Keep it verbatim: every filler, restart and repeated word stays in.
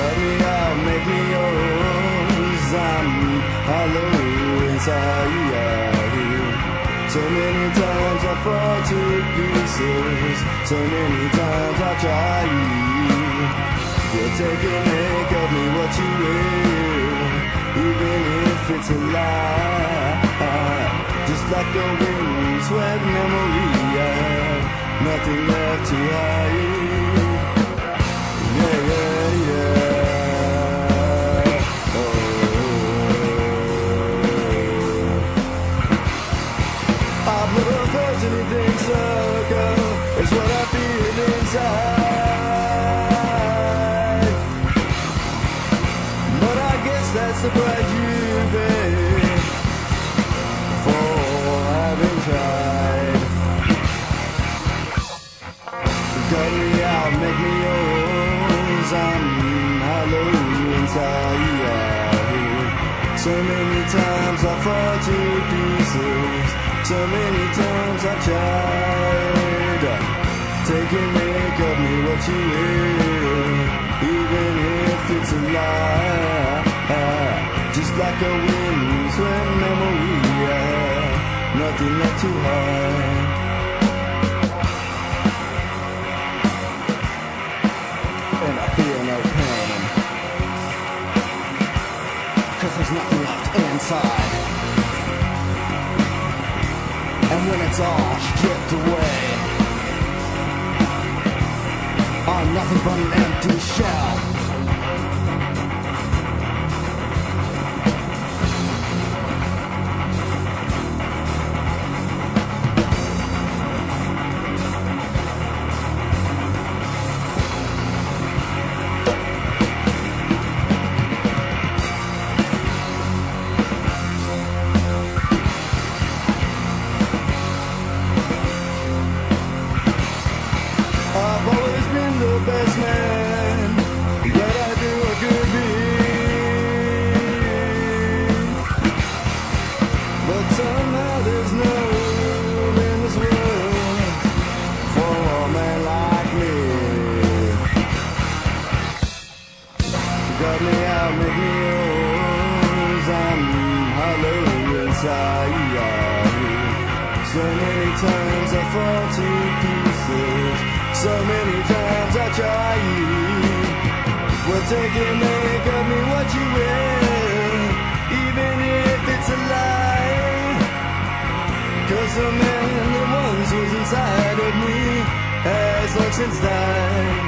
Cut me out, make me yours. I'm hollow inside. So many times I fall to pieces. So many times I try. You'll take and make of me what you will, even if it's a lie. Just like a windswept memory, I have nothing left to hide. Yeah, yeah, yeah. Oh. I've never felt anything so good. It's what I feel inside. But I guess that's the price you pay for having tried. Cut me out, make me yours. I'm hollow inside. So many times I fall to pieces. So many times I tried. Take and make of me what you will, even if it's a lie. Just like a windswept memory, I have nothing left to hide. And I feel no pain, 'cause there's nothing left inside. And when it's all stripped away, I'm nothing but an empty shell. I've always been the best man that I knew I could be, but somehow there's no room in this world for a man like me. Cut me out, make me yours. I'm hollow inside. So many times I fall to pieces. So many times I try. Well, take and make of me what you will, even if it's a lie. 'Cause the man that once was inside of me has long since died.